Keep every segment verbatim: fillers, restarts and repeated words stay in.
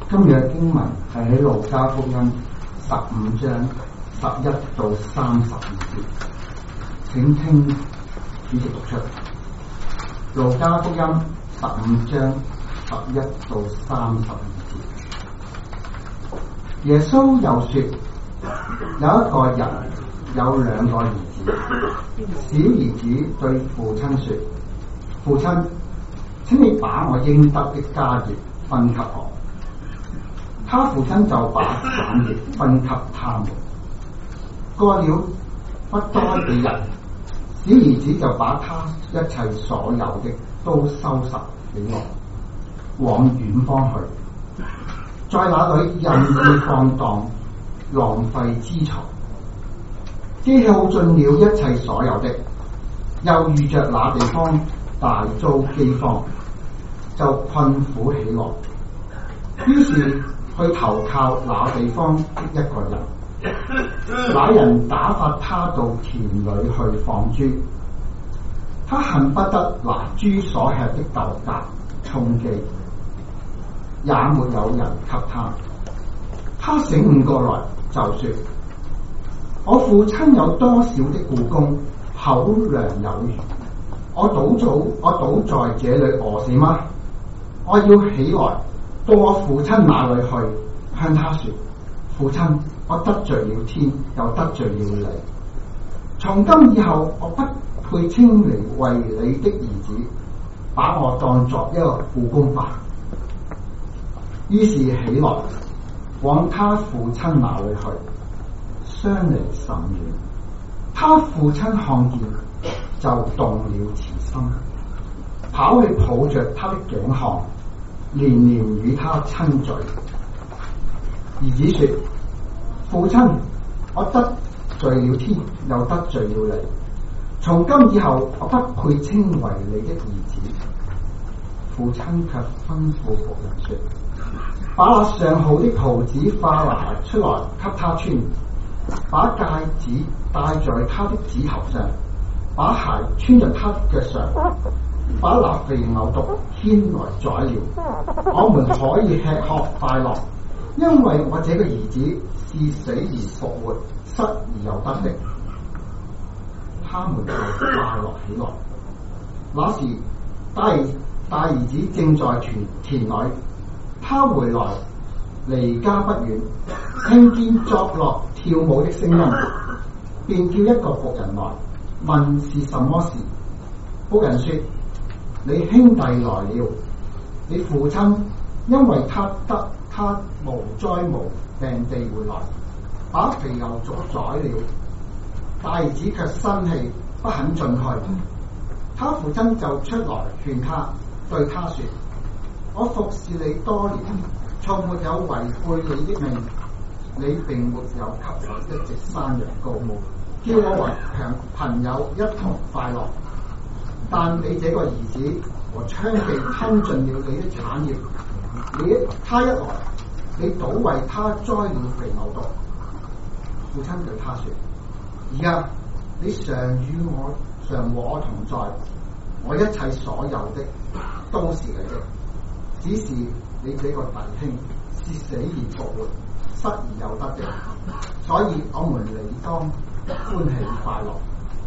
今日嘅經文係喺路加福音十五章十一到三十二節，請聽主席讀出。路加福音十五章十一到三十二節，耶穌又說：有一個人有兩個兒子，小兒子對父親說：父親，請你把我應得的家業分給我。他父親就把產業分給他們。過了不多幾日，小兒子就把他一切所有的都收拾起來，往遠方去，在那裏任意放蕩，浪費資財，既耗盡了一切所有的，又遇着那地方大遭饑荒，就困苦起來，於是去投靠那地方的一個人。那人打發他到田裏去放豬，他恨不得拿豬所吃的豆莢充飢，也沒有人給他。他醒悟過來，就說：我父親有多少的雇工，口糧有餘，我倒早我倒在這裏餓死嗎？我要起來到我父親那裏去，向他說：父親，我得罪了天，又得罪了你。從今以後，我不配稱你為你的兒子，把我當作一個雇工吧。於是起來往他父親那裏去，相離甚遠。他父親看見，就動了慈心，跑去抱着他的頸項，連連與他親嘴。兒子說：父親，我得罪了天，又得罪了你。從今以後，我不配稱為你的兒子。父親卻吩咐僕人說：把那上好的袍子化拿出來給他穿，把戒指戴在他的指頭上，把鞋穿在他的腳上，把那肥牛犢牽來宰了，我們可以吃喝快樂，因為我這個兒子是死而復活，失而又得的。他們就快樂起來。那時大兒大兒子正在田田裏，他回來離家不遠，聽見作樂跳舞的聲音，便叫一個僕人來問是什麼事。僕人說：你兄弟來了，你父親因為他得他無災無病地回來，把肥牛犢宰了。大兒子卻生氣，不肯進去。他父親就出來勸他，對他說：我服侍你多年，從沒有違背你的命，你並沒有給我一隻山羊羔，叫我為朋友一同快樂。但你這個兒子和娼妓吞盡了你的產業，你他一來，你倒為他宰了肥牛犢。父親對他說：而家你常與我常和我同在，我一切所有的都是你的。只是你這個弟兄是死而復活，失而又得的，所以我們理當歡喜快樂。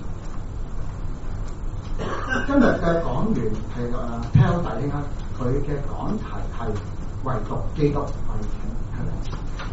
今日嘅講員係誒 Paul 弟兄啊，佢嘅講題係唯獨基督，我哋請佢嚟。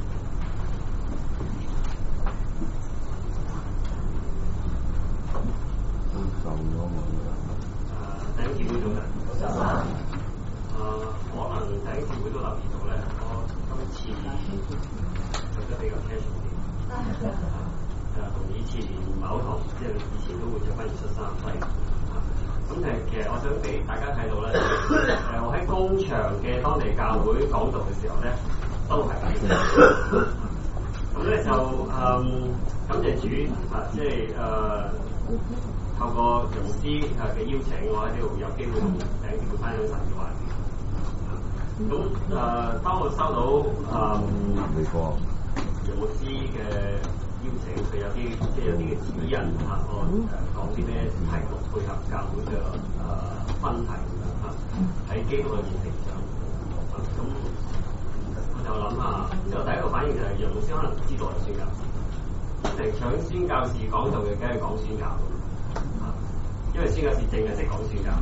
第一次會做人，誒、呃、可能第一次會都留意到咧，我今次做得比較 casual 啲，誒同以前唔係好同，即係以前都會着翻二恤衫西。咁誒，其實我想俾大家睇到咧，誒我喺工場嘅當地教會講道嘅時候咧，都係咁嘅。咁咧就誒感謝主啊，即係誒。呃透過楊師嘅邀請，我喺呢度有機會同弟兄姊妹分享神嘅話語。咁誒、呃，當我收到誒楊牧師嘅邀請，佢有啲即係有啲嘅指引嚇，我誒講啲咩題目配合教會嘅誒分題嚇，喺基督裏面成長。咁、呃、 之後第一個反應就係楊牧師可能唔知道係宣教士，成場宣教士講道嘅，梗係講宣教啊，因為宣教士淨係識講宣教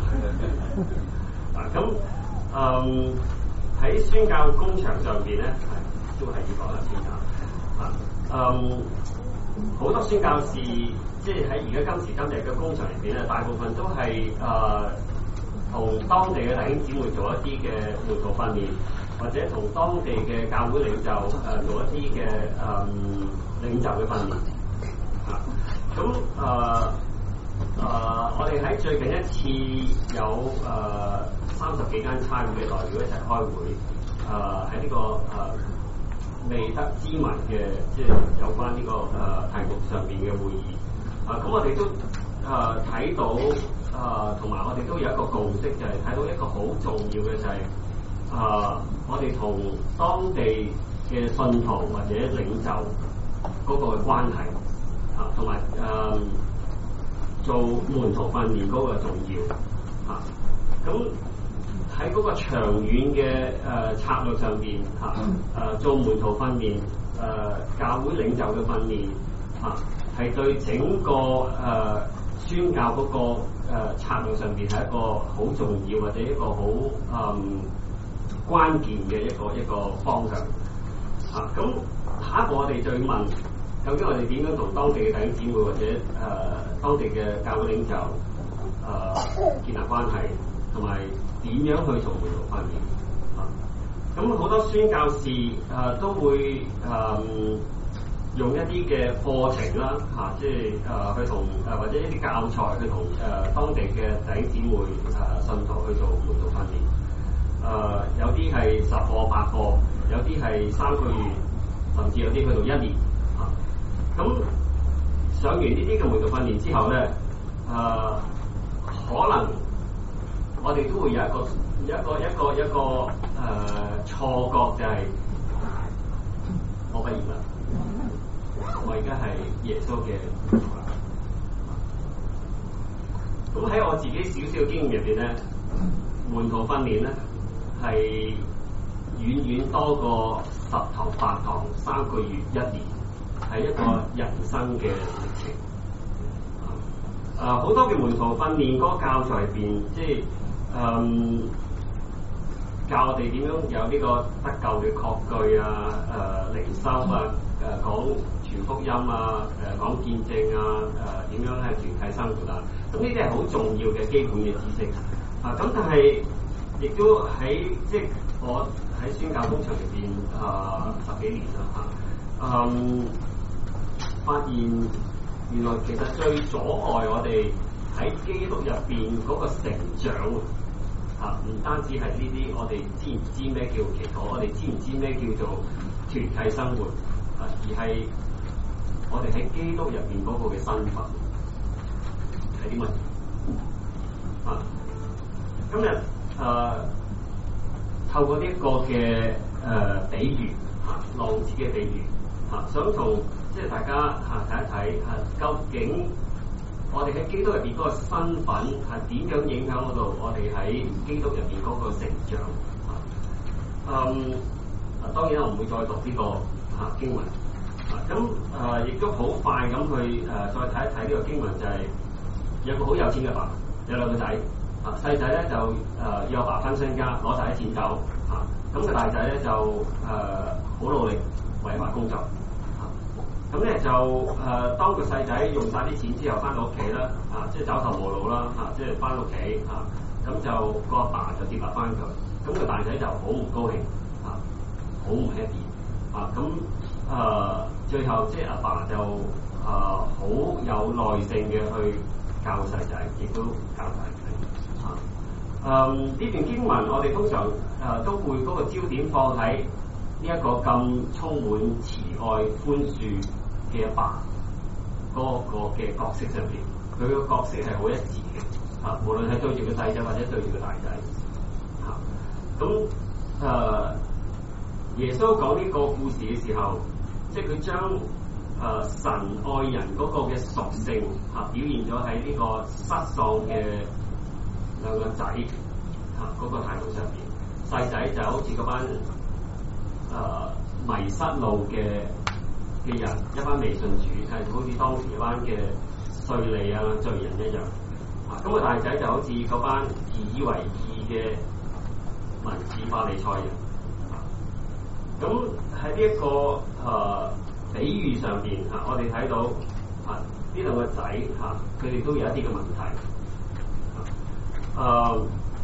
啊。咁嗯喺宣教工場上邊咧，都係要講下宣教啊。嗯，好多宣教士即係喺而家今時今日嘅工場入邊咧，大部分都係誒同當地嘅弟兄姊妹做一啲嘅門徒訓練，或者同當地嘅教會領袖誒、呃、做一啲嘅誒領袖嘅訓練。啊，咁誒誒，我哋喺最近一次有誒三十幾間差會嘅代表一齊開會，誒喺呢個誒、呃、未得之民嘅即係有關呢、這個誒、呃、題目上邊嘅會議。啊，咁我哋都誒睇、呃、到誒，同、呃、埋我哋都有一個共識，就係、是、睇到一個好重要嘅就係、是、誒、呃，我哋同當地嘅信徒或者領袖嗰個關係啊，同埋誒做門徒訓練嗰個重要啊。咁喺嗰個長遠嘅誒、呃、策略上邊嚇，誒、啊、做門徒訓練，誒、呃、教會領袖嘅訓練嚇。啊係對整個誒、呃、宣教嗰、那個、呃、策略上邊係一個好重要或者一個好誒關鍵嘅一個一個方向啊！咁下一步我哋就要問，究竟我哋點樣同當地嘅弟兄姊妹或者誒、呃、當地嘅教會領袖誒、呃、建立關係，同埋點樣去做門徒訓練啊？咁好多宣教士誒、呃、都會誒。呃用一啲嘅課程啦，嚇、啊，即係誒、呃、去同誒、呃、或者一啲教材去同誒、呃、當地嘅弟兄姊妹誒信徒去做門徒訓練。誒、呃、有啲係十課八課，有啲係三個月，甚至有啲去到一年。嚇、啊，咁上完呢啲嘅門徒訓練之後咧，誒、呃、可能我哋都會有一個一個一個一個誒、呃、錯覺，就係我畢業啦。我而家係耶穌嘅門徒啦。咁喺我自己少少嘅經驗入邊咧，門徒訓練咧係遠遠多過十堂八堂三個月一年，係一個人生嘅歷程。啊，好多嘅門徒訓練嗰個教材入邊，即係嗯教我哋點樣有呢個得救嘅確據啊，誒、呃、靈修啊，誒、呃、講傳福音啊，誒、呃、講見證啊，誒、呃、點樣喺團體生活啊，咁呢啲係好重要嘅基本嘅知識啊。咁但係亦都喺即係我喺宣教工場入邊啊十幾年啦嚇，嗯，發現原來其實最阻礙我哋喺基督入邊嗰個成長啊，唔單止係呢啲，我哋知唔知咩叫祈禱，我哋知唔知咩叫做團體生活啊，而係我哋喺基督入邊嗰個嘅身份係啲乜嘢啊？今日誒、呃、透過呢一個嘅誒、呃、比喻啊，浪子嘅比喻啊，想同即係大家嚇睇一睇啊，究竟我哋喺基督入邊嗰個身份係點樣影響嗰度？我哋喺基督入邊嗰個成長啊，嗯，啊當然我唔會再讀呢、這個啊經文啊，咁誒亦都好快咁去誒、啊、再睇一睇呢個經文，就係、是、有個好有錢嘅爸，有兩個仔啊，細仔咧就誒要阿爸分身家，攞晒啲錢走啊，咁、那個大仔咧就誒好、啊、努力為阿爸工作。咁咧就誒、呃，當個細仔用晒啲錢之後，翻到屋企啦，啊，即係走投無路啦，嚇、啊，即係翻屋企嚇，咁、啊、就個阿爸就接納翻佢，咁、那個大仔就好唔高興，嚇、啊，好唔 happy，啊，咁誒、啊、最後即係阿爸就誒好、啊、有耐性嘅去教細仔，亦都教大仔，嚇、啊，誒呢段經文我哋通常誒、啊、都會嗰個焦點放喺呢一個咁充滿慈愛寬恕嘅阿爸嗰個嘅角色上邊，佢個角色係好一致嘅嚇，無論係對住個細仔或者對住個大仔嚇。咁誒、呃，耶穌講呢個故事嘅時候，即係佢將誒神愛人嗰個嘅屬性嚇、啊、表現咗喺呢個失喪嘅兩個仔嚇嗰個態度上邊。細仔就好似嗰班誒迷失路嘅嘅人，一班未信主，係好似當時一班嘅稅吏啊、罪人一樣。啊，咁個大仔就好似嗰班自以為義嘅文士法利賽人。啊，咁喺呢一個誒、呃、比喻上邊嚇、啊，我哋睇到啊呢兩個仔嚇，佢、啊、哋都有一啲嘅問題。誒、啊，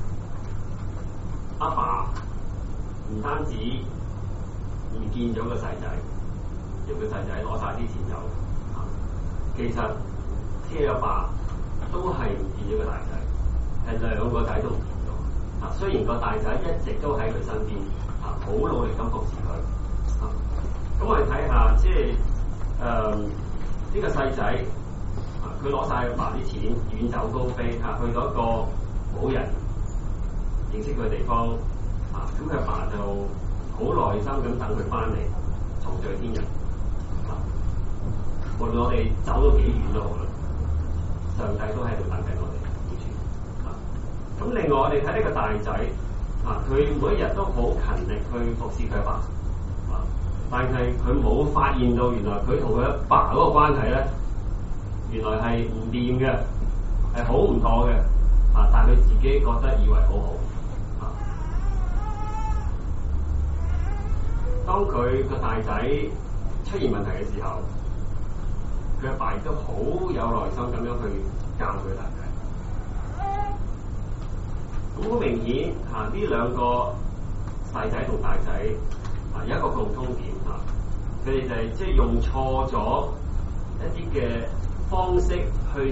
阿爸唔單止唔見咗個細仔，因為個細仔攞晒啲錢走。啊，其實車阿爸都係唔見咗個大仔，係兩個仔都唔見咗。啊，雖然個大仔一直都喺佢身邊，啊，好努力咁服侍佢。啊，咁我哋睇下，即係誒呢個細仔，啊，佢攞晒阿爸啲錢，遠走高飛，啊，去到一個冇人認識佢嘅地方。啊，咁佢阿爸就好耐心咁等佢翻嚟，重聚天人。啊，無論我哋走到幾遠都好啦，上帝都喺度等緊我哋。啊，咁另外我哋睇呢個大仔，啊，佢每一日都好勤力去服侍佢阿爸。啊，但係佢冇發現到原來佢同佢阿爸嗰個關係咧，原來係唔掂嘅，係好唔妥嘅。啊，但係佢自己覺得以為好好。當佢個大仔出現問題嘅時候，佢阿爸都好有耐心咁樣去教佢大仔。咁好明顯嚇，呢兩個細仔同大仔啊有一個共通點嚇，佢哋就係即係用錯咗一啲嘅方式去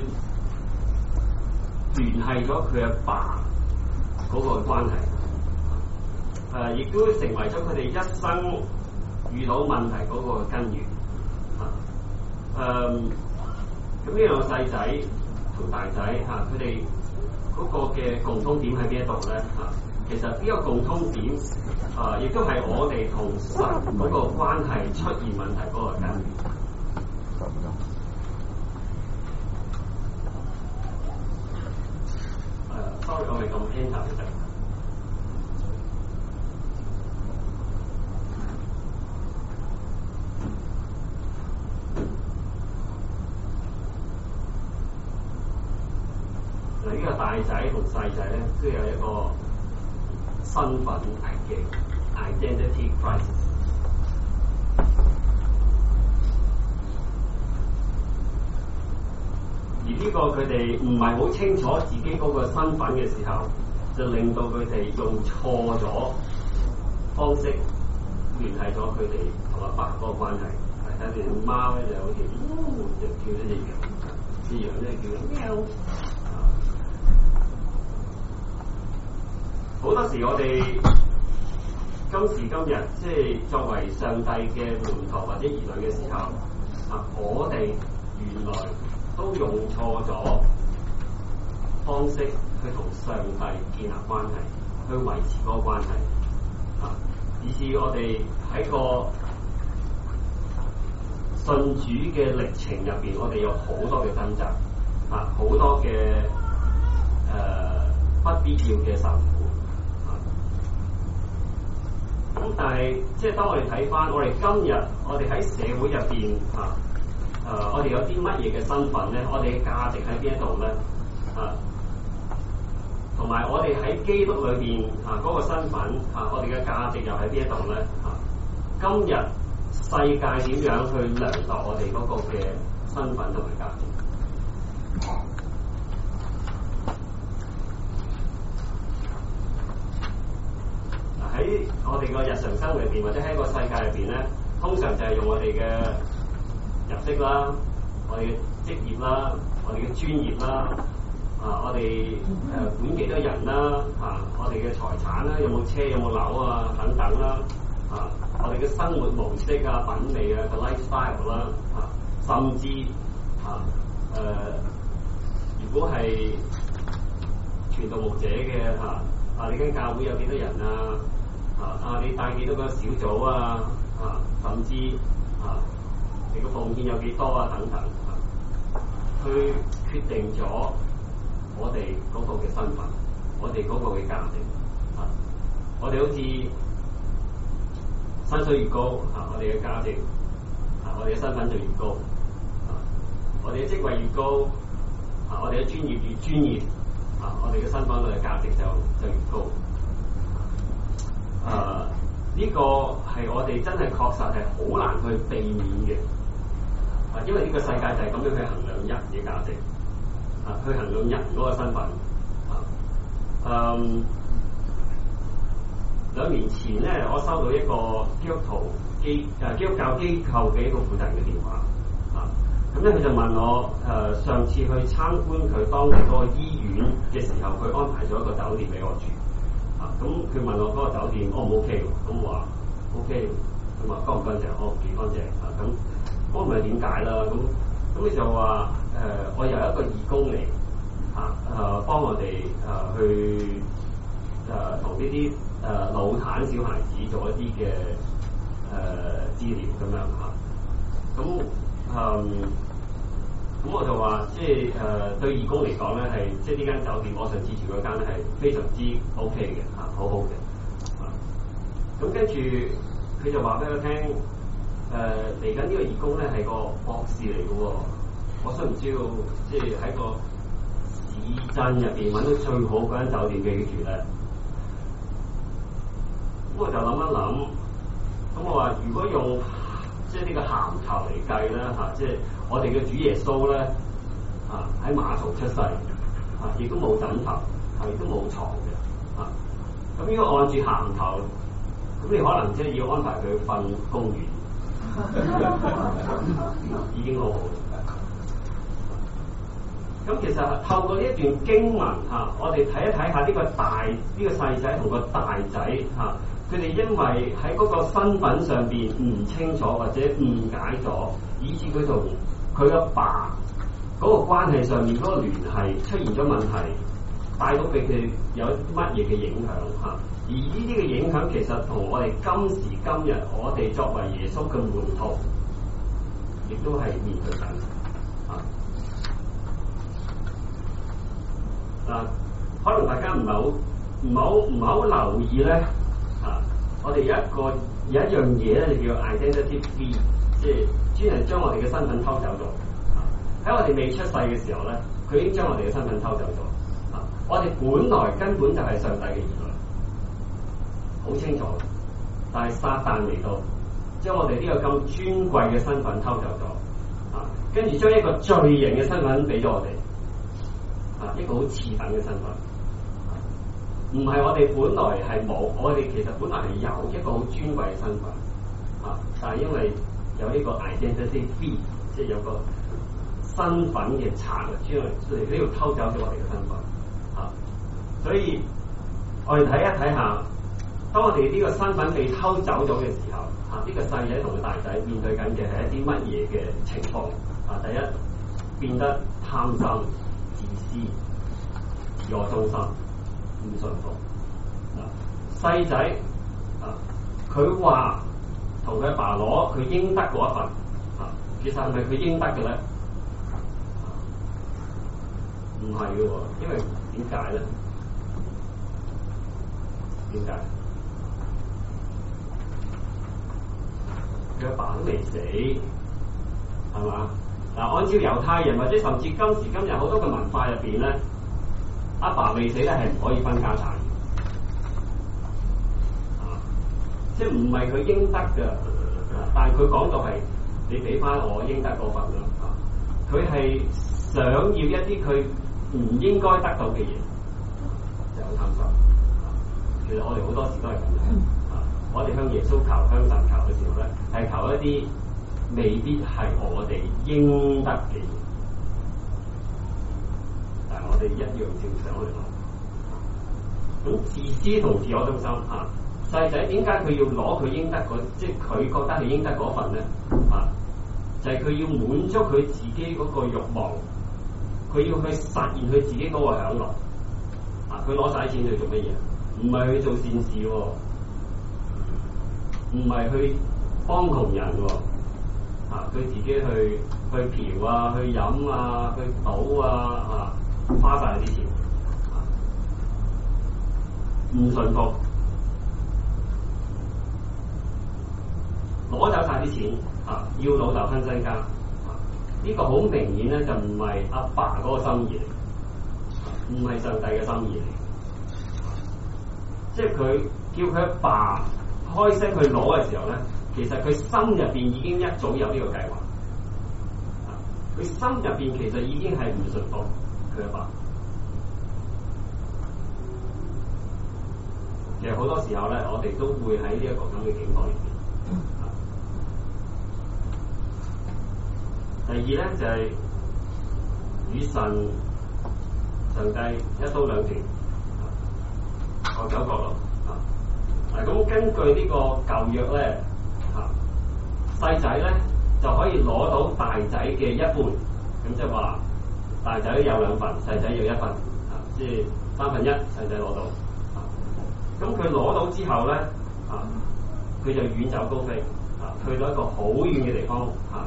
聯繫咗佢阿爸嗰個關係。誒，亦、呃、都成為咗佢哋一生遇到問題嗰個根源。啊，誒、呃，咁呢兩個細仔同大仔嚇，佢哋嗰個嘅共通點喺邊一度咧？嚇、啊，其實呢個共通點啊，亦都係我哋同神嗰個關係出現問題嗰個根源。誒、呃、，sorry，我哋咁 enter 嘅。呢個大仔同細仔咧，都有一個身份危機 （identity crisis）。而呢個佢哋唔係好清楚自己嗰個身份嘅時候，就令到佢哋用錯咗方式聯繫咗佢哋同阿爸嗰個關係。睇住隻貓咧，就好似就叫咗隻羊，隻羊咧叫咗喵。好多時我哋今時今日，即係作為上帝嘅門徒或者兒女嘅時候，啊，我哋原來都用錯咗方式去同上帝建立關係，去維持嗰個關係，啊，以至我哋喺個信主嘅歷程入邊，我哋有好多嘅掙扎，啊，好多嘅誒、呃、不必要嘅受苦。咁但係，即係當我哋睇翻，我哋今日我哋喺社會入邊啊，誒、呃，我哋有啲乜嘢嘅身份咧？我哋嘅價值喺邊一度咧？啊，同埋我哋喺基督裏邊啊嗰、那個身份啊，我哋嘅價值又喺邊一度咧？啊，今日世界點樣去量度我哋嗰個嘅身份同埋價值？喺我哋個日常生活入邊，或者喺個世界入邊咧，通常就係用我哋嘅入息啦，我哋嘅職業啦，我哋嘅專業啦，啊，我哋誒、呃、管幾多人啦，啊，我哋嘅財產啦，有冇車有冇樓啊等等啦，啊，我哋嘅生活模式啊、品味啊、個 lifestyle 啦，啊，甚至啊誒、呃，如果係傳道牧者嘅嚇，啊，你間教會有幾多人啊？啊！啊！你帶幾多個小組啊？啊！甚至啊，你個奉獻有幾多啊？等等啊，去決定咗我哋嗰個嘅身份，我哋嗰個嘅價值啊！我哋好似薪水越高啊，我哋嘅價值啊，我哋嘅身份就越高啊，我哋嘅職位越高啊，我哋嘅專業越專業啊，我哋嘅身份我哋嘅價值就就越高。誒、啊，呢、這個係我哋真係確實係好難去避免嘅啊，因為呢個世界就係咁樣去衡量人嘅價值啊，去衡量人嗰個身份啊。嗯，兩年前咧，我收到一個基督徒機誒基督教機構嘅一個負責人嘅電話啊，咁咧佢就問我誒、呃、上次去參觀佢當地嗰個醫院嘅時候，佢安排咗一個酒店俾我住。啊，咁佢問我嗰個酒店 O 唔 OK 喎？咁我話 OK，咁話乾唔乾淨？我幾乾淨啊？咁我唔係點解啦？咁咁佢就話誒、呃，我有一個義工嚟嚇誒，幫我哋誒、呃、去誒同呢啲誒腦癱小孩子做一啲嘅誒治療咁樣嚇。咁嗯。咁我就話，即係誒、呃、對義工嚟講咧，係即係呢間酒店，我上次住嗰間咧係非常之 O K 嘅嚇，好好嘅。啊，咁跟住佢就話俾我聽，誒嚟緊呢個義工咧係個博士嚟嘅喎，我需唔需要即係喺個市鎮入邊揾到最好嗰間酒店俾佢住咧？咁我就諗一諗，咁我話如果用即係呢個銜頭嚟計咧嚇，即係。我哋嘅主耶穌咧，啊喺馬槽出世，啊亦都冇枕頭，啊亦都冇床嘅，啊咁如果按住銜頭，咁你可能即係要安排佢瞓公園，已經好好。咁其實透過呢一段經文嚇、啊，我哋睇一睇下呢個大呢、呢個細仔同個大仔嚇，佢、啊、哋因為喺嗰個身份上邊唔清楚或者誤解咗，以致佢同佢阿爸嗰個關係上面嗰個聯繫出現咗問題，帶到俾佢有乜嘢嘅影響嚇？而呢啲嘅影響其實同我哋今時今日我哋作為耶穌嘅門徒，亦都係面對緊嚇。嗱，可能大家唔係好唔係好唔係好留意咧嚇。我哋有一個有一樣嘢咧，就叫 identity thief，即係專係將我哋嘅身份偷走咗。喺我哋未出世嘅時候咧，佢已經將我哋嘅身份偷走咗。啊，我哋本來根本就係上帝嘅兒女，好清楚。但係撒旦嚟到，將我哋呢個咁尊貴嘅身份偷走咗。啊，跟住將一個罪人嘅身份俾咗我哋。啊，一個好次等嘅身份。唔係我哋本來係冇，我哋其實本來係有一個好尊貴嘅身份。啊，但係因為有呢個 identity thief， 即係有個身份嘅賊嚟，嚟呢度偷走咗我哋嘅身份，啊！所以我哋睇一睇下，當我哋呢個身份被偷走咗嘅時候，啊！呢、這個細仔同個大仔面對緊嘅係一啲乜嘢嘅情況？啊！第一，變得貪心、自私、自我中心、唔順服。啊！細仔啊，佢話同佢阿爸攞佢應得嗰一份，啊！其實係咪佢應得嘅咧？唔係嘅喎，因為點解咧？點解？佢阿爸都未死，係嘛？嗱，按照猶太人或者甚至今時今日好多嘅文化入邊咧，阿爸未死咧係唔可以分家產嘅，啊，即係唔係佢應得嘅，但係佢講到係你俾翻我應得嗰份啦，啊，佢係想要一啲佢唔應該得到嘅嘢，就好貪心。其實我哋好多時都係咁樣。啊，我哋向耶穌求、向神求嘅時候咧，係求一啲未必係我哋應得嘅嘢，但係我哋一樣照想去攞。咁自私同自我中心啊，細仔點解佢要攞佢應得嗰，即係佢覺得係應得嗰份咧？啊，就係、是、佢要滿足佢自己嗰個慾望。佢要去實現佢自己嗰個享樂，啊！佢攞晒錢去做乜嘢？唔係去做善事喎，唔係去幫窮人喎，啊！佢自己去去嫖啊，去飲啊，去賭啊，啊！花晒啲錢，啊！唔順服， 啲錢啊，要老豆分身家。啊，呢、這個好明顯咧，就唔係阿爸嗰個心意嚟，唔係上帝嘅心意嚟。即係佢叫佢阿爸開聲去攞嘅時候咧，其實佢心入邊已經一早有呢個計劃。啊，佢心入邊其實已經係唔信服佢阿爸。其實好多時候咧，我哋都會喺呢一個咁嘅境況裏邊。第二咧就係、是、與神上帝一刀兩斷，各走各路。啊，嗱咁根據呢個舊約咧，啊細仔咧就可以攞到大仔嘅一半，咁即係話大仔有兩份，細仔有一份，啊即係三分一細仔攞到。咁佢攞到之後咧，啊，佢就遠走高飛，啊，去到一個好遠嘅地方，啊，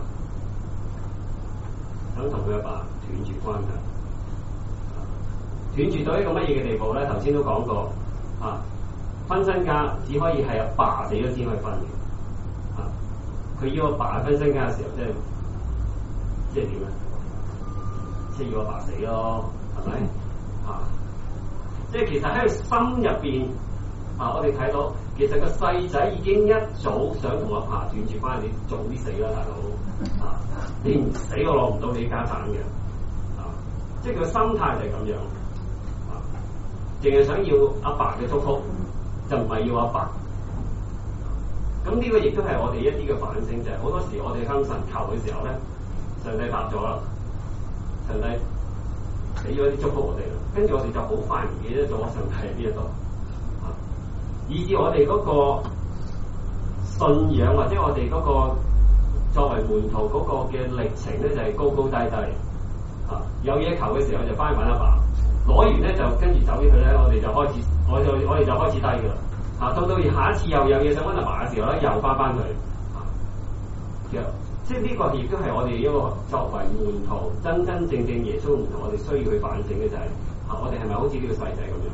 想同佢阿爸斷絕關係，啊，斷絕到一個乜嘢嘅地步咧？頭先都講過，啊，分身家只可以係阿爸死咗先可以分嘅，啊，佢要阿爸分身家嘅時候，即係即係點咧？即係要阿爸死咯，係咪？啊，即係其實喺佢心入邊。啊！我哋睇到，其實個細仔已經一早想同阿爸斷絕關係，你早啲死啦，大佬！啊，你唔死我攞唔到你家產嘅，啊！即係佢個心態就係咁樣，啊，淨係想要阿爸嘅祝福，就唔係要阿爸。咁呢個亦都係我哋一啲嘅反省，就係、是、好多時我哋向神求嘅時候咧，上帝答咗啦，上帝俾咗啲祝福我哋啦，跟住我哋就好快唔記得咗上帝喺邊一度。以至我哋嗰個信仰或者我哋嗰個作為門徒嗰個嘅歷程咧，就係、是、高高低低啊！有嘢求嘅時候就翻去揾阿爸，攞完咧就跟住走咗去咧，我哋就開始，我就我哋就開始低噶啦啊！到到下一次又有嘢想揾阿爸嘅時候咧，又翻翻去啊！其實即係呢個亦都係我哋一個作為門徒真真正正耶穌門徒，我哋需要去反省嘅就係、是、啊，我哋係咪好似呢個細仔咁樣？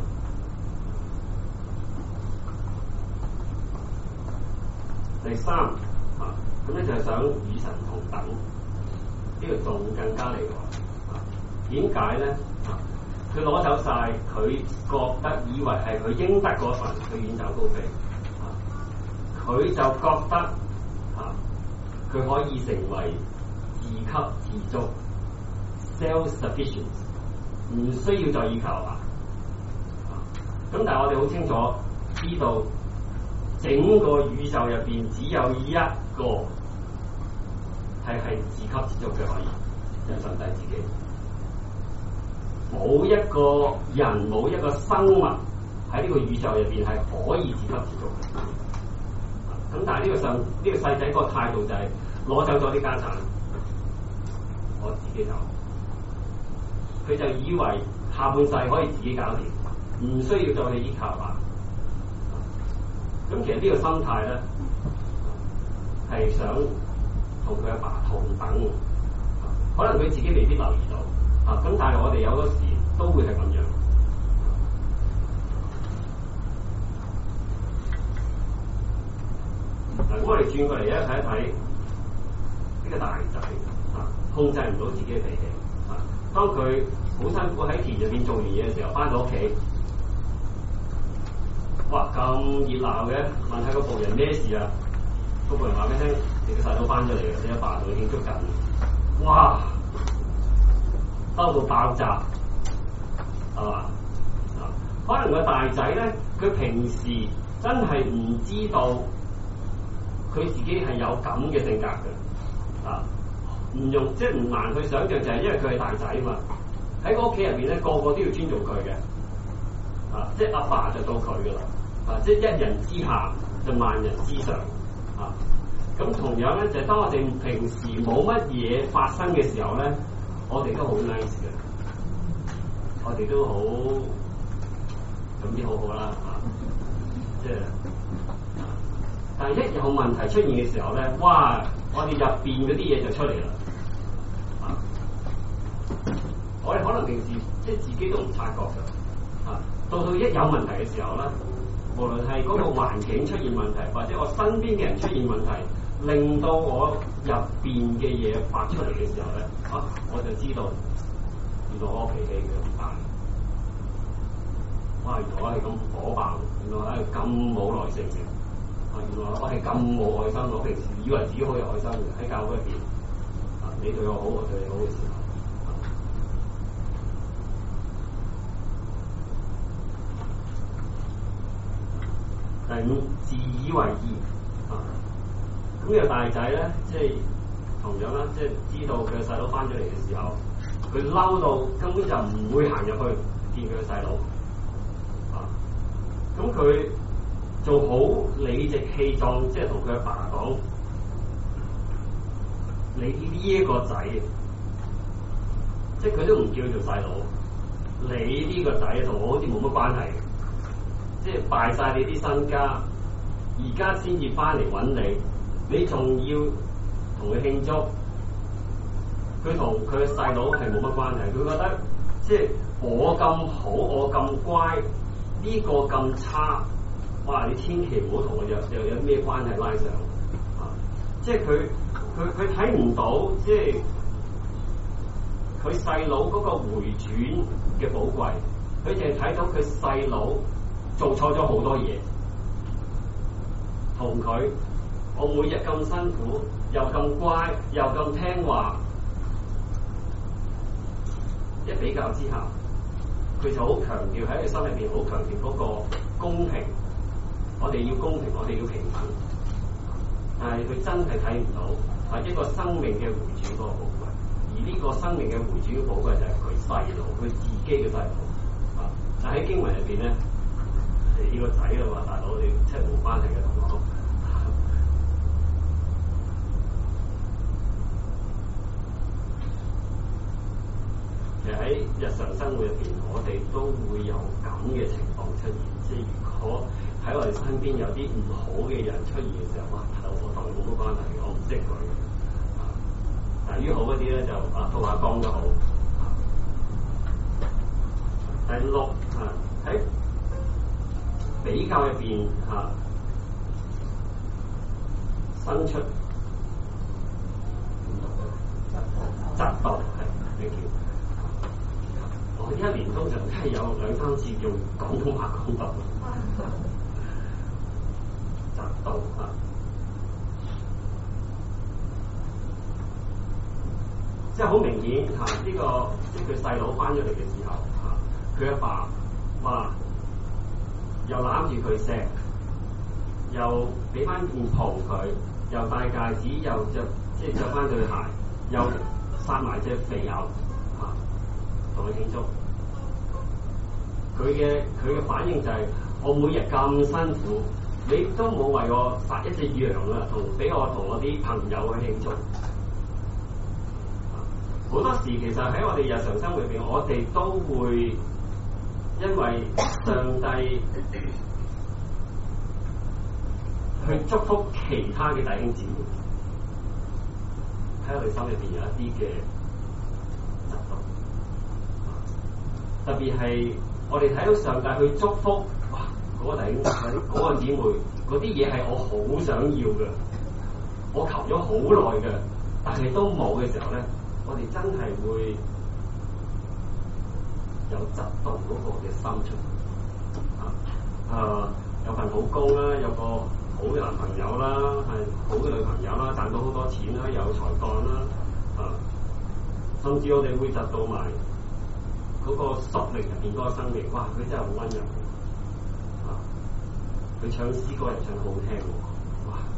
第三啊，咁咧就係想與神同等，呢、這個仲更加厲害啊！點解咧？啊，佢攞走晒，佢覺得以為係佢應得嗰份，佢遠走高飛啊！佢就覺得啊，佢可以成為自給自足 （self-sufficient）， 唔需要再依靠啊！咁但係我哋好清楚知道。整個宇宙入邊只有一個係係自給自足嘅，可以就係上帝自己，冇一個人冇一個生物喺呢個宇宙入邊係可以自給自足嘅。咁但係呢個上呢、呢個細仔個態度就係攞走咗啲家產，我自己走，佢就以為下半世可以自己搞掂，唔需要再去依靠啊。咁其實呢個心態咧，係想同佢阿爸同等，可能佢自己未必留意到啊。咁但係我哋有嗰時都會係咁樣。嗱，咁我哋轉過嚟一睇一睇呢個大仔啊，控制唔到自己嘅脾氣啊。當佢好辛苦喺田入邊做完嘢嘅時候，翻到屋企。哇！咁熱鬧嘅，問下個僕人咩事啊？個僕人話俾你聽，你個細佬翻咗嚟嘅，你阿爸同佢慶祝緊。哇！嬲到爆炸，係嘛？啊，可能個大仔咧，佢平時真係唔知道佢自己係有咁嘅性格嘅，啊，唔用即係唔難去想象，就係因為佢係大仔啊嘛。喺個屋企入邊咧，個個都要尊重佢嘅。啊！即係阿爸就到佢噶啦，啊！即係一人之下就萬人之上，啊！咁同樣咧，就係、是、當我哋平時冇乜嘢發生嘅時候咧，我哋都好 nice 嘅，我哋都好咁啲好好啦，啊！即係，但係一有問題出現嘅時候咧，哇！我哋入邊嗰啲嘢就出嚟啦，啊！我哋可能平時即係自己都唔察覺嘅。啊！到到一有問題嘅時候咧，無論係嗰個環境出現問題，或者我身邊嘅人出現問題， 令到我入邊嘅嘢發出嚟嘅時候咧，啊，我就知道原來我脾氣咁大，哇！原來我係咁火爆，原來我係咁冇耐性嘅，啊！原來我係咁冇愛心。我平時以為自己好有愛心嘅，喺教會入邊，啊，你對我好，我對你好嘅時候，啊、第五，自以為義啊！咁呢個大仔咧，即係同樣啦，即係知道佢細佬翻咗嚟嘅時候，佢嬲到根本就唔會行入去見佢細佬。啊，咁佢做好理直氣壯，即係同佢阿爸講：你呢一個仔，即係佢都唔叫做細佬，你呢個仔同我好似冇乜關係，即係敗晒你啲身家，而家先至翻嚟揾你。你仲要同佢慶祝，佢同佢嘅細佬係冇乜關係。佢覺得即係我咁好，我咁乖，呢個咁差，哇！你千祈唔好同我有又有咩關係拉上啊！即係佢佢佢睇唔到，即係佢細佬嗰個回轉嘅寶貴，佢淨係睇到佢細佬做錯咗好多嘢，同佢。我每日咁辛苦，又咁乖，又咁聽話，一比較之下，佢就好強調喺佢心裏邊好強調嗰個公平。我哋要公平，我哋要平等。但係佢真係睇唔到啊一個生命嘅回轉嗰個寶貴，而呢個生命嘅回轉嘅寶貴就係佢細路，佢自己嘅細路啊！但喺經文入邊咧，你個仔啊嘛，大佬你即係冇關係嘅同我。其實喺日常生活入邊，我哋都會有咁嘅情況出現。即係如果喺我哋身邊有啲唔好嘅人出現嘅時候，哇！大佬我同你冇乜關係，我唔識佢。啊，但係於好嗰啲咧就啊，吐下光都好。啊、第六啊，喺比較入邊啊，生出嫉妒係你叫。我一年通常都係有兩三次用廣東話講到嫉妒啊，即係好明顯嚇呢個，即係佢細佬翻咗嚟嘅時候嚇，佢阿爸哇又攬住佢錫，又俾翻件袍佢，又戴戒指，又着即係着翻對鞋，又殺埋隻肥牛嚇。同佢慶祝，佢嘅佢嘅反應就係、是：我每日咁辛苦，你都冇為我殺一隻羊啊，同俾我同我啲朋友去慶祝。好多時其實喺我哋日常生活入邊，我哋都會因為上帝去祝福其他嘅弟兄姊妹，喺我哋心裏邊有一啲嘅。特別係我哋睇到上帝去祝福，哇！嗰個弟兄、嗰個姊妹，嗰啲嘢係我好想要嘅，我求咗好耐嘅，但係都冇嘅時候咧，我哋真係會有嫉妒嗰個嘅心出啊！啊，有份好工啦，有個好嘅男朋友啦，係好嘅女朋友啦，賺到好多錢啦，有才幹啦，啊，甚至我哋會嫉妒埋。嗰個屬靈入邊嗰個生命，哇！佢真係好溫柔啊！佢唱詩歌又唱得好聽喎，哇！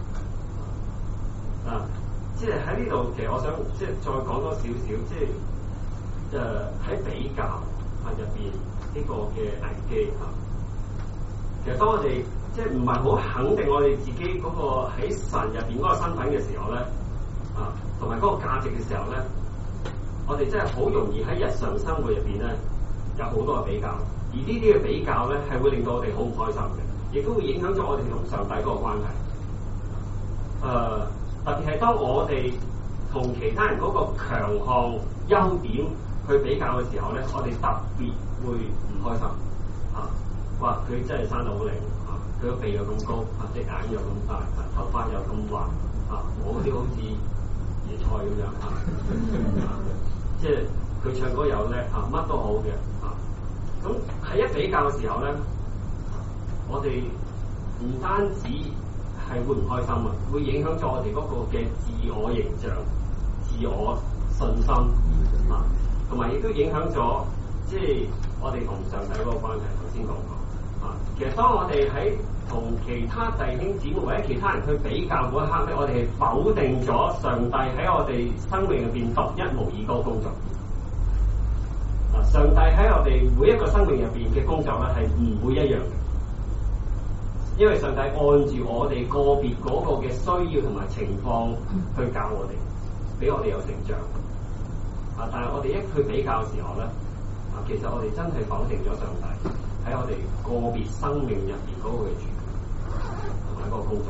啊，即係喺呢度，其實我想即係再講多少少，即係誒喺比較啊入邊呢個嘅危機啊。其實當我哋即係唔係好肯定我哋自己嗰個喺神入邊嗰個身份嘅時候咧，啊，同埋嗰個價值嘅時候咧。我哋真係好容易喺日常生活入邊咧，有好多嘅比較，而呢啲嘅比較咧係會令到我哋好唔開心嘅，亦都會影響咗我哋同上帝嗰個關係。誒、呃，特別係當我哋同其他人嗰個強項、優點去比較嘅時候咧，我哋特別會唔開心。啊，哇！佢真係生得好靚，啊，佢個鼻又咁高，啊，隻眼又咁大，啊，頭髮又咁滑， 啊，我嗰啲好似椰菜咁樣啊，即係佢唱歌又叻啊，乜都好嘅啊。咁喺一比較嘅時候咧，我哋唔單止係會唔開心啊，會影響咗我哋嗰個嘅自我形象、自我信心啊，同埋亦都影響咗即係我哋同上帝嗰個關係。頭先講過啊，其實當我哋喺同其他弟兄姊妹或者其他人去比較嗰一刻咧，我哋係否定咗上帝喺我哋生命入邊獨一無二個工作。啊，上帝喺我哋每一個生命入邊嘅工作咧係唔會一樣嘅，因為上帝按住我哋個別嗰個嘅需要同埋情況去教我哋，俾我哋有成長。啊，但係我哋一去比較嘅時候咧，啊，其實我哋真係否定咗上帝喺我哋個別生命入邊嗰個嘅主同埋嗰個工作。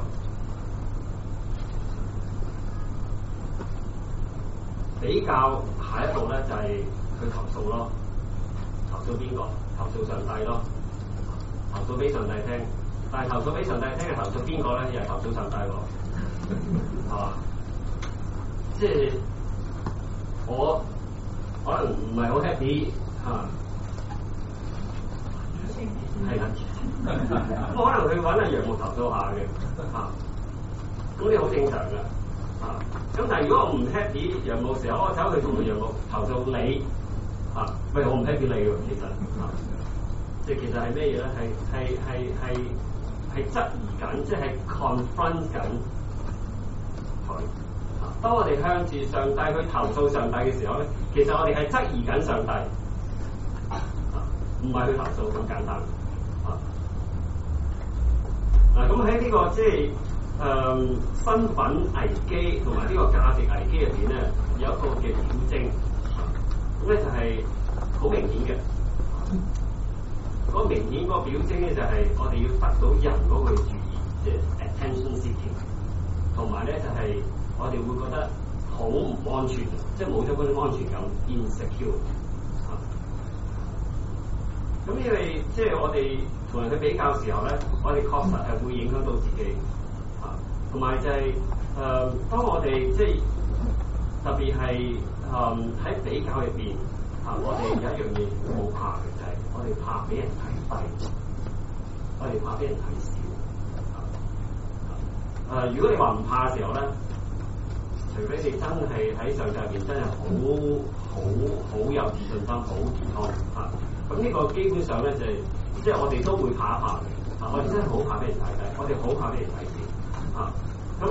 比較下一步咧就係去投訴咯，投訴邊個？投訴上帝咯，投訴俾上帝聽。但係投訴俾上帝聽係投訴邊個咧？又係投訴上帝喎，係嘛？即係我可能唔係好 happy 嚇。係啦，咁可能去揾阿楊牧投訴下嘅嚇，咁你好正常嘅嚇。咁但係如果我唔 happy 楊牧時候，我走去同楊牧投訴你嚇，喂，我唔 happy 你喎，其實嚇，即係其實係咩嘢咧？係係係係係質疑緊，即係 confront 緊佢。當我哋向住上帝去投訴上帝嘅時候咧，其實我哋係質疑緊上帝。唔係去投訴咁簡單啊！嗱，咁喺呢個即係誒身份危機同埋呢個價值危機入邊咧，有一個嘅表徵，咁咧就係好明顯嘅。嗰、那個、明顯嗰個表徵咧就係我哋要得到人嗰個注意，即係 attention seeking， 同埋咧就係、是、我哋會覺得好唔安全，即係冇咗嗰種安全感 insecure。咁因為即係我哋同人去比較嘅時候咧，我哋確實係會影響到自己啊，同埋就係、是、誒、呃，當我哋即係特別係誒喺比較入邊啊，我哋有一樣嘢好怕嘅就係、是、我哋怕俾人睇低，我哋怕俾人睇小啊。誒、呃，如果你話唔怕嘅時候咧，除非你真係喺上帝入邊真係好好好有自信心、好健康啊。咁呢個基本上咧就係、是，即係我哋都會怕一怕嘅，啊！我哋真係好怕俾人睇低，我哋好怕俾人睇小，啊！咁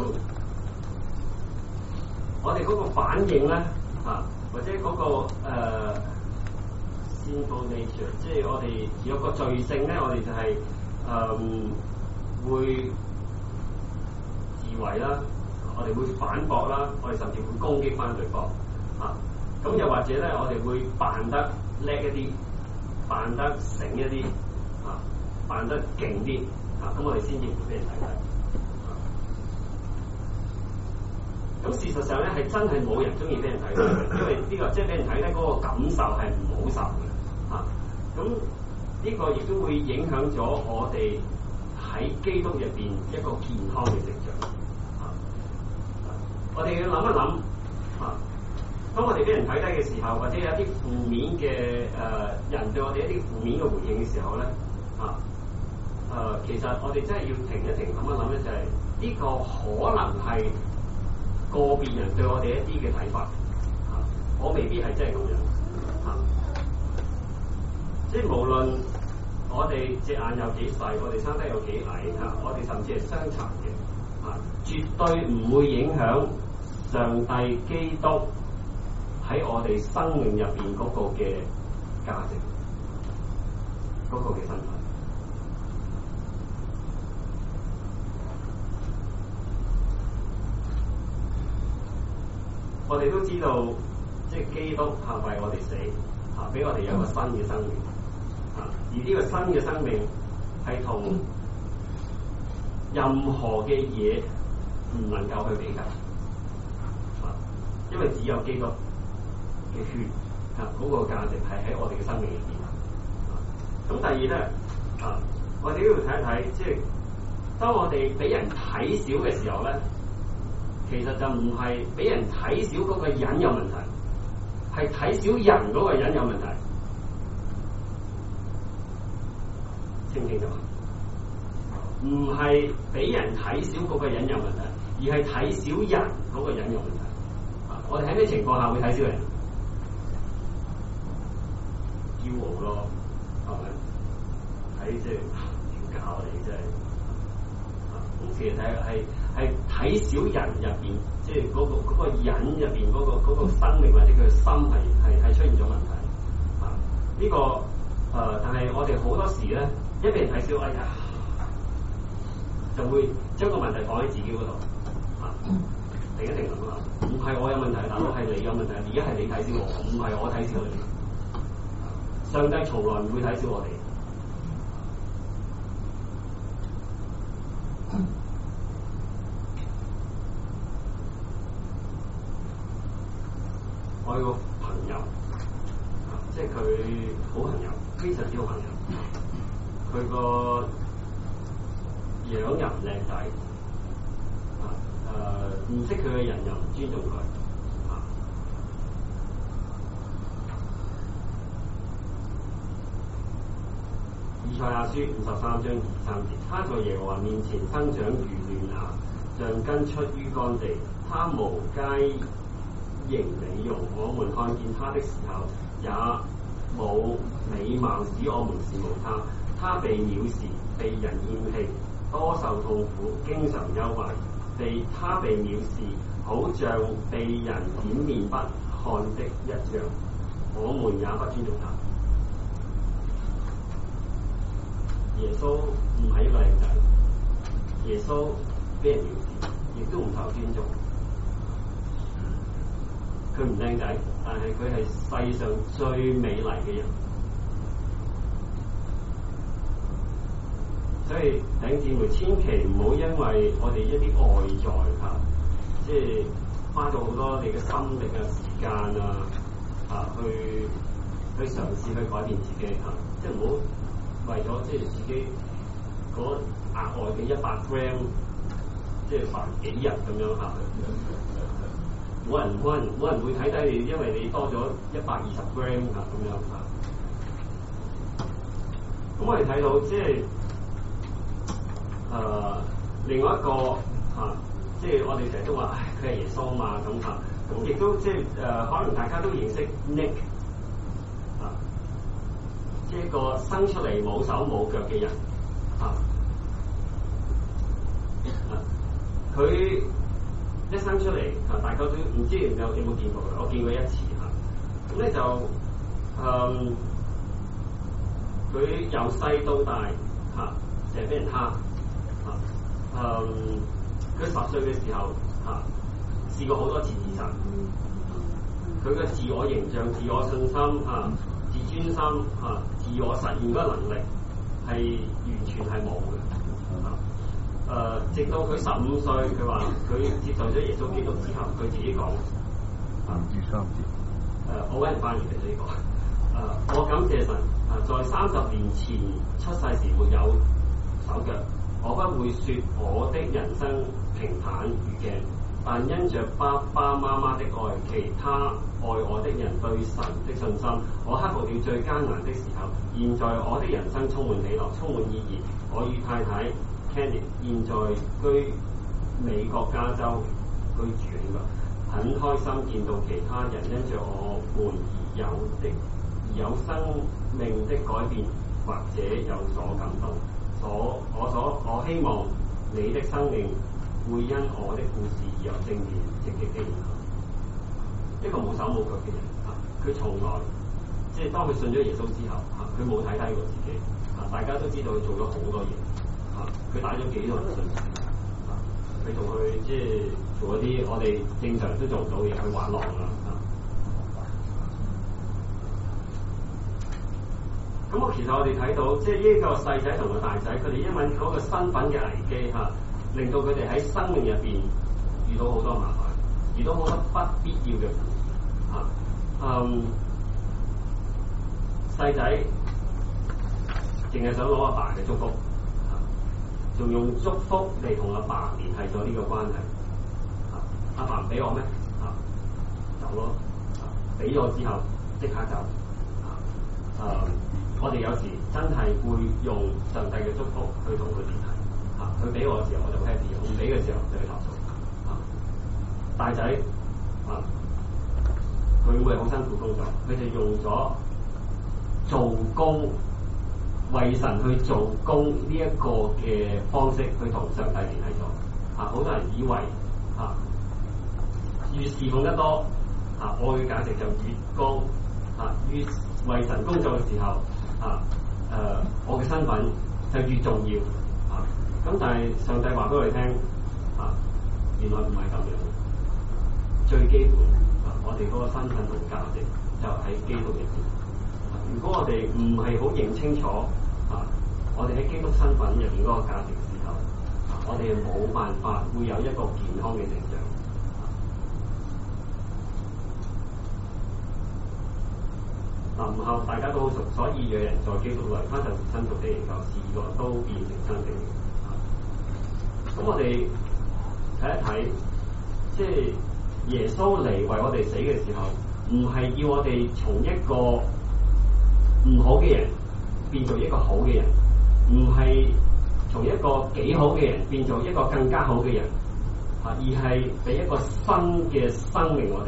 我哋嗰個反應咧，啊，或者嗰、那個誒 sinful nature，即係我哋有個罪性咧，我哋就係、是、誒、呃、會自衛啦，我哋會反駁啦，我哋甚至會攻擊翻對方，啊！咁又或者咧，我哋會扮得叻一啲。扮得醒一啲，啊，扮得勁啲，啊，咁我哋先至唔會俾人睇低。咁、啊、事實上咧，係真係冇人中意俾人睇低嘅，因為呢、這個即係俾人睇低嗰個感受係唔好受嘅，啊，咁呢個亦都會影響咗我哋喺基督入邊一個健康嘅成長。啊，我哋要諗一諗，啊。當我哋俾人睇低嘅時候，或者有一啲負面嘅誒、呃、人對我哋一啲負面嘅回應嘅時候咧，啊誒、呃，其實我哋真係要停一停，諗一諗咧，就係、是、呢個可能係個別人對我哋一啲嘅睇法，啊，我未必係真係咁樣，啊，即係無論我哋隻眼有幾細，我哋生得有幾矮，啊，我哋甚至係傷殘嘅，啊，絕對唔會影響上帝基督喺我哋生命入邊嗰個嘅價值，嗰、嗰個嘅身份，我哋都知道，即係基督係為我哋死，啊，俾我哋有個新嘅生命，啊，而呢個新嘅生命係同任何嘅嘢唔能夠去比較，啊，因為只有基督嘅血啊，嗰、那個價值係喺我哋嘅生命入邊。咁第二咧啊，我哋都要睇一睇，即係當我哋俾人睇小嘅時候咧， 其實就唔係俾人睇小嗰個人有問題，係睇小人嗰個人有問題。清唔清楚？唔係俾人睇小嗰個人有問題，而係睇小人嗰個人有問題。啊，我哋喺咩情況下會睇小人？驕傲咯，係咪？睇即係點搞你真係？咁其實係係係睇小人入邊，即係嗰個嗰個人入邊嗰個嗰個生命或者佢嘅心係係係出現咗問題。啊，呢個誒，但係我哋好多時咧，一俾人睇小，哎呀，就會將個問題放喺自己嗰度。啊，停一停諗下，唔係我有問題，大佬係你有問題，而家係你睇小我，唔係我睇小你。上帝從來唔會睇小我哋。我有個朋友，即係佢好朋友，非常之好朋友。佢個樣又唔靚仔，啊誒唔識佢嘅人又唔尊重佢。啊，以賽亞書五十三章二三節，他在耶和華面前生長如嫩芽，像根出於乾地，他無佳形美容，我們看見他的時候，也冇美貌使我們羨慕他。他被藐視，被人厭棄，多受痛苦，經常憂患。被他被藐視，好像被人掩面不看的一樣，我們也不尊重他。耶穌唔係一個靚仔，耶穌俾人藐視，亦都唔受尊重。佢唔靚仔，但係佢係世上最美麗嘅人。所以弟兄姊妹，千祈唔好因為我哋一啲外在嚇，即係花咗好多你嘅心力啊、時間啊，啊去去嘗試去改變自己嚇，即係唔好為咗即係自己嗰額外嘅一百 gram， 即係煩幾日咁樣嚇。冇人冇人冇人會睇低你，因為你多咗一百二十 gram 啊咁樣啊。咁我哋睇到即係誒、呃、另外一個啊，即係我哋成日都話，唉，佢係耶穌嘛咁嚇。咁亦都即係誒、呃，可能大家都認識 Nick 啊，即係一個生出嚟冇手冇腳嘅人啊。佢一生出嚟啊，大家都唔知有有冇見過佢，我見過一次嚇。咁咧就誒，佢由細到大嚇，成日俾人蝦嚇。誒，佢十歲嘅時候嚇，試過好多次自殺。佢嘅自我形象、自我信心嚇、自尊心嚇、自我實現嗰個能力係完全係冇嘅。誒、呃，直到佢十五歲，佢話佢接受咗耶穌基督之後，佢自己講：啊，第三節。誒，我揾人翻譯嘅呢個。誒、呃，我感謝神，啊、呃，在三十年前出世時沒有手腳，我不會説我的人生平坦如鏡，但因着爸爸媽媽的愛，其他愛我的人對神的信心，我克服了最艱難的時候。現在我的人生充滿喜樂，充滿意義。我與太太Candy 現在居美國加州居住呢個，很開心見到其他人因着我們而有的而有生命的改變，或者有所感動。所我所我希望你的生命會因我的故事而有正面積極嘅影響。一個冇手冇腳嘅人啊，佢從來即係當佢信咗耶穌之後啊，佢冇睇低過自己啊。大家都知道佢做咗好多嘢。佢帶咗幾多人信主啊？佢仲去即係做一啲我哋正常都做唔到嘅嘢，去玩浪啦啊！咁我其實我哋睇到，即係呢個細仔同個大仔，佢哋因為嗰個身份嘅危機嚇、啊，令到佢哋喺生命入邊遇到好多麻煩，遇到好多不必要嘅苦啊！嗯，細仔淨係想攞阿爸嘅祝福。仲用祝福嚟同阿爸聯繫咗呢個關係，啊！ 阿爸唔俾我咩？啊，走咯！俾咗之後即刻走。啊，誒、呃，我哋有時真係會用上帝嘅祝福去同佢聯繫。啊，佢俾我嘅時候我就 happy，唔俾嘅時候就去投訴。啊，大仔啊，佢會好辛苦工作，佢就用咗做工。為神去做工呢一個嘅方式去同上帝聯繫咗，啊！好多人以為啊，越侍奉得多，啊，我嘅價值就越高，啊，越為神工作嘅時候，啊，誒、呃，我嘅身份就越重要，啊！咁但係上帝話俾我哋聽，啊，原來唔係咁樣，最基本，啊，我哋嗰個身份同價值就喺基督入邊。如果我哋唔係好認清楚啊，我哋喺基督身份入邊嗰個價值嘅時候，啊，我哋冇辦法會有一個健康嘅成長。林後大家都好熟，所以有人在基督內，他就是新造的人，舊事過都變成新的。咁我哋睇一睇，即係耶穌嚟為我哋死嘅時候，唔係要我哋從一個唔好嘅人變做一個好嘅人，唔係從一個幾好嘅人變做一個更加好嘅人，啊，而係俾一個新嘅生命我哋，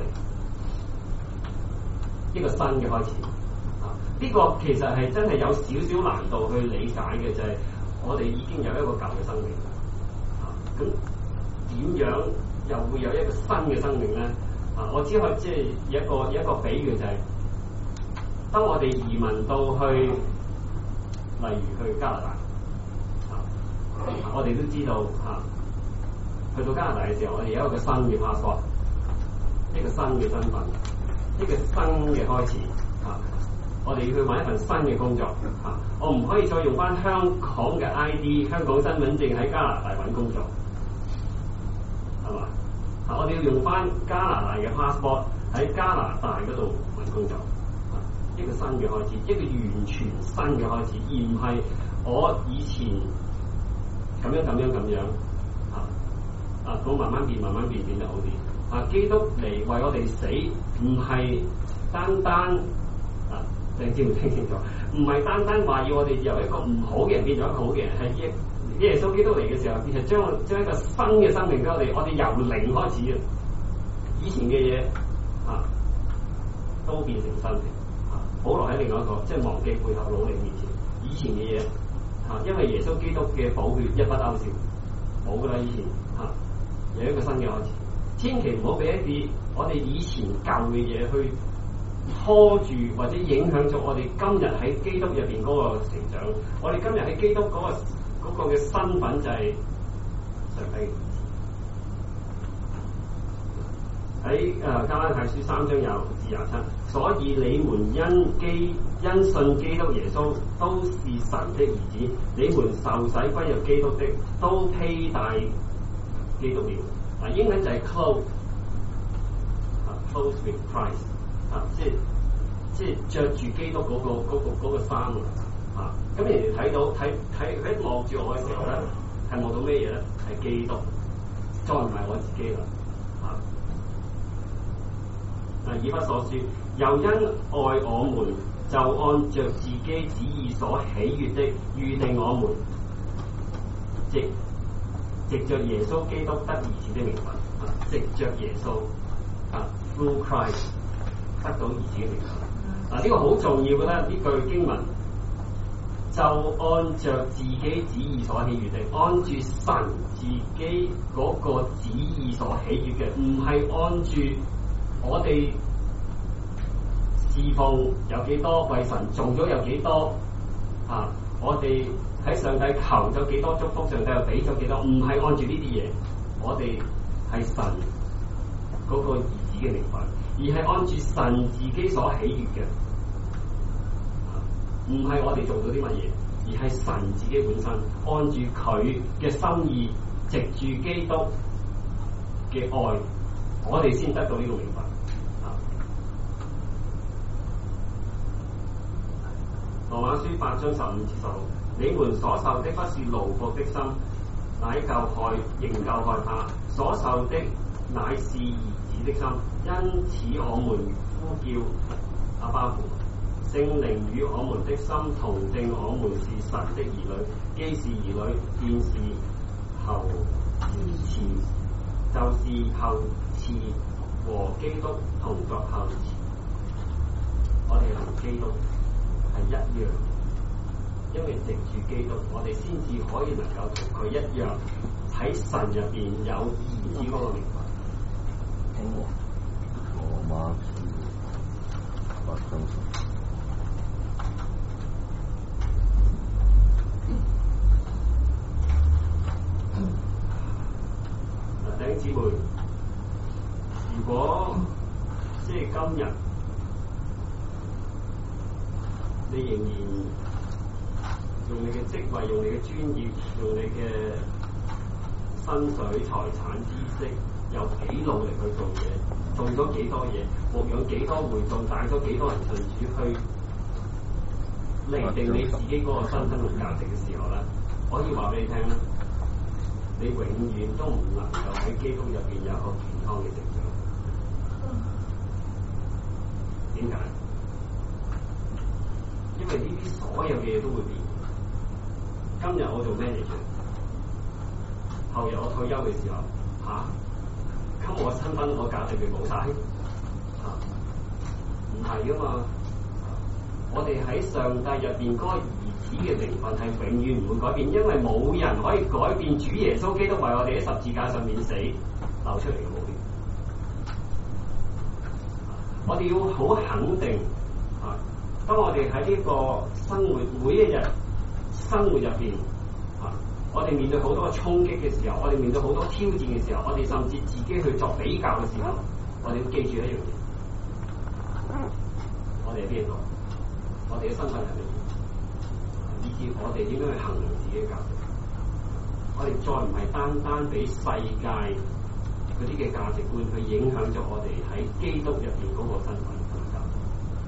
一個新嘅開始。啊，呢個其實係真係有少少難度去理解嘅，就係我哋已經有一個舊嘅生命，啊，咁點樣又會有一個新嘅生命咧？啊，我只可以即係一個一個比喻就係。當我哋移民到去，例如去加拿大，啊，我哋都知道嚇、啊，去到加拿大嘅時候，我哋有一個新嘅 passport，一個新嘅身份，一個新嘅開始，嚇、啊，我哋要去揾一份新嘅工作，嚇、啊，我唔可以再用翻香港嘅 I D、香港身份證喺加拿大揾工作，係嘛？啊，我哋要用翻加拿大嘅 passport 喺加拿大嗰度揾工作。一個新嘅開始，一個完全新嘅開始，而唔係我以前咁樣咁樣咁樣啊啊！咁慢慢變，慢慢變，變得好啲啊！基督嚟為我哋死，唔係單單啊，你知唔聽清楚？唔係單單話要我哋由一個唔好嘅人變咗一個好嘅人，係耶耶穌基督嚟嘅時候，其實將我將一個新嘅生命俾我哋，我哋由零開始嘅，以前嘅嘢啊都變成新嘅。保羅喺另外一個，即係忘記背後努力面前，以前嘅嘢嚇，因為耶穌基督嘅寶血一筆勾銷，冇噶啦，以前嚇、啊、有一個新嘅開始，千祈唔好俾一啲我哋以前舊嘅嘢去拖住或者影響咗我哋今日喺基督入邊嗰個成長。我哋今日喺基督嗰、嗰個嘅、嗰個、身份就係上帝。喺誒加拉太書三章有至廿七，所以你們因基因信基督耶穌都是神的兒子，你們受洗歸入基督的，都披戴基督了。啊，英文就係 clothe，啊 clothe with Christ， 啊，即係即係著住基督嗰、嗰個嗰、嗰個嗰個衫啊。咁人哋睇到睇睇佢一望住我嘅時候咧，係望到咩嘢咧？係基督，再唔係我自己啦。以弗所書，又因愛我們，就按着自己旨意所喜悅的預定我們，藉藉着耶穌基督得兒子的名分，啊，藉着耶穌啊 ，through Christ 得到兒子嘅名分。嗱，呢個好重要嘅咧，呢句經文就按着自己旨意所喜悅的，按住神自己嗰個旨意所喜悅嘅，唔係按住我哋侍奉有幾多，為神做咗有幾多啊？我哋喺上帝求咗幾多祝福，上帝又俾咗幾多？唔係按住呢啲嘢，我哋係神嗰個兒子嘅名分，而係按住神自己所喜悅嘅，唔係我哋做到啲乜嘢，而係神自己本身按住佢嘅心意，藉住基督嘅愛，我哋先得到呢個名分。羅馬書八章十五至十六，你們所受的不是奴僕的心，乃舊害仍舊害怕；所受的乃是兒子的心，因此我們呼叫阿爸父。聖靈與我們的心同證，我們是神的兒女。既是兒女，便是後嗣，就是後嗣和基督同作後嗣。我哋同基督係一樣，因為藉住基督，我哋先至可以能夠同佢一樣喺神入邊有兒子嗰個名分。聽過？我媽發生。嗱，弟兄姊妹，如果即係今日你仍然用你嘅職位、用你嘅專業、用你嘅薪水、財產、知識，有幾努力去做嘢，做咗幾多嘢，牧養幾多會眾，帶咗幾多人信主，去釐定你自己嗰個身份同價值嘅時候咧，可以話俾你聽咧，你永遠都唔能夠喺基督入邊有一個健康嘅成長。點解？因為呢啲所有嘅嘢都會變。今日我做 manager， 後日我退休嘅時候，嚇、啊，咁我身份我價值咪冇晒？嚇，唔係噶嘛。我哋喺上帝入邊嗰個兒子嘅成分係永遠唔會改變，因為冇人可以改變主耶穌基督為我哋喺十字架上面死流出嚟嘅寶血。我哋要好肯定啊！當我哋喺呢個生活每一日生活入邊啊，我哋面對好多嘅衝擊嘅時候，我哋面對好多挑戰嘅時候，我哋甚至自己去作比較嘅時候，我哋要記住一樣嘢：我哋係邊個？我哋嘅身份係乜嘢？以至我哋點樣去衡量自己嘅價值？我哋再唔係單單俾世界嗰啲嘅價值觀去影響咗我哋喺基督入邊嗰個身份同價值。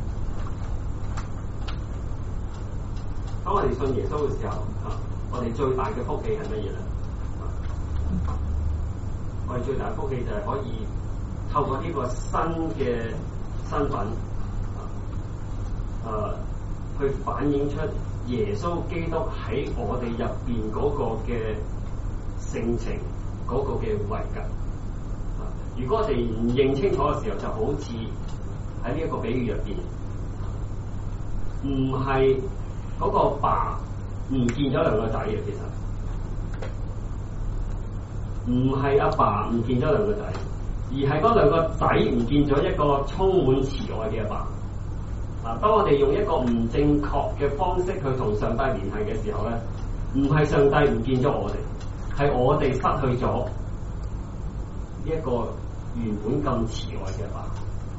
當我哋信耶穌嘅時候，啊，我哋最大嘅福氣係乜嘢咧？我哋最大嘅福氣就係可以透過呢個新嘅身份，啊，誒。去反映出耶穌基督喺我哋入邊嗰個嘅性情，嗰、那個嘅位格。如果我哋唔認清楚嘅時候，就好似喺呢一個比喻入邊，唔係嗰個爸唔見咗兩個仔嘅，其實唔係阿爸唔見咗兩個仔，而係嗰兩個仔唔見咗一個充滿慈愛嘅阿爸。嗱，當我哋用一個唔正確嘅方式去同上帝聯繫嘅時候咧，唔係上帝唔見咗我哋，係我哋失去咗呢一個原本咁慈愛嘅爸。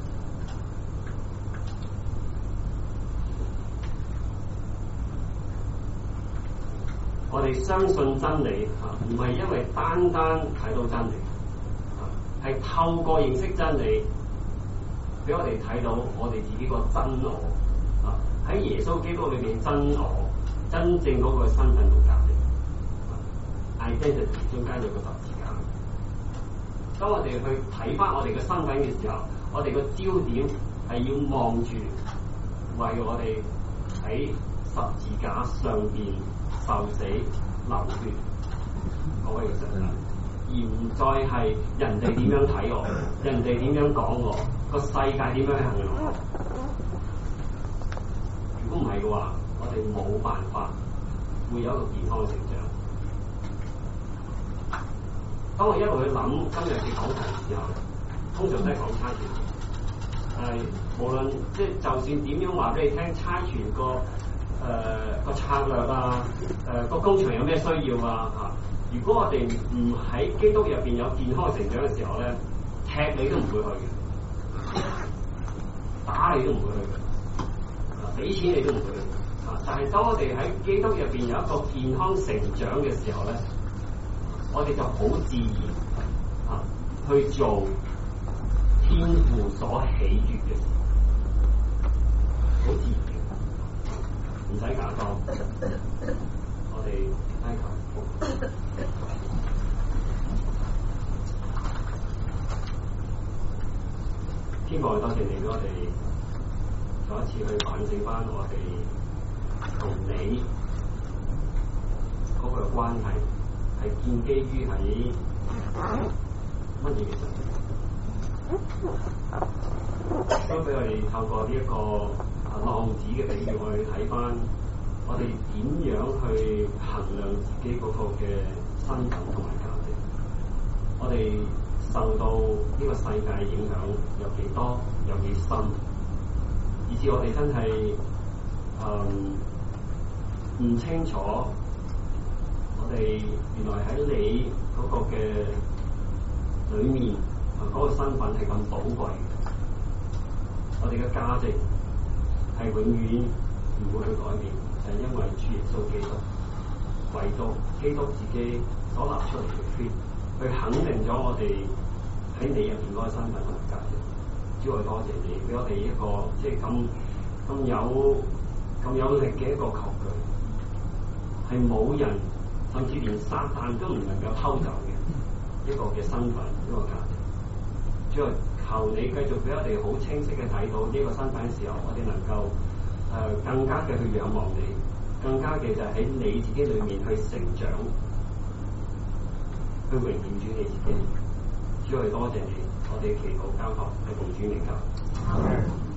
我哋相信真理嚇，唔係因為單單睇到真理，係透過認識真理，俾我哋睇到我哋自己個真我啊！喺耶穌基督裏邊真我，真正嗰個身份同價值 ，identity 中間有個十字架。當我哋去睇翻我哋嘅身份嘅時候，我哋個焦點係要望住為我哋喺十字架上邊受死流血嗰位嘅上帝，而唔再係人哋點樣睇我，人哋點樣講我。個世界點樣衡量我？如果唔係嘅話，我哋冇辦法會有一個健康嘅成長。當我一路去諗今日嘅講題嘅時候，通常都係講差傳。係無論即係就算點樣話俾你聽，差傳個誒個策略啊，誒、呃、個工場有咩需要啊嚇？如果我哋唔喺基督入邊有健康嘅成長嘅時候咧，踢你都唔會去嘅。打你都唔會去嘅，啊，俾錢你都唔會去嘅，啊！但係當我哋喺基督入邊有一個健康成長嘅時候咧，我哋就好自然啊去做天父所喜悅嘅事，好自然嘅，唔使假裝。我哋低頭。 天父，多謝你俾我哋再一次去反省翻我哋同你嗰個關係係建基於喺乜嘢嘅神？都俾我哋透過呢一個浪子嘅比喻，我哋睇翻我哋點樣去衡量自己嗰個嘅身份同埋價值。我哋受到呢個世界影響有幾多，有幾深，以至我哋真係誒唔清楚，我哋原來喺你嗰個嘅裏面啊，嗰個身份係咁寶貴嘅。我哋嘅價值係永遠唔會去改變，就係因為主耶穌基督，唯獨基督自己所立出嚟嘅血，去肯定咗我哋喺你入邊嗰個身份同埋價值。主，我多謝你俾我哋一個即係咁咁有咁有力嘅一個確據，係冇人甚至連撒旦都唔能夠偷走嘅一個嘅身份，一個價值。主，求你繼續俾我哋好清晰嘅睇到呢個身份嘅時候，我哋能夠誒、呃、更加嘅去仰望你，更加嘅就係喺你自己裏面去成長，去榮耀主你自己。主，我哋多謝你，我哋祈禱交託係奉主名求。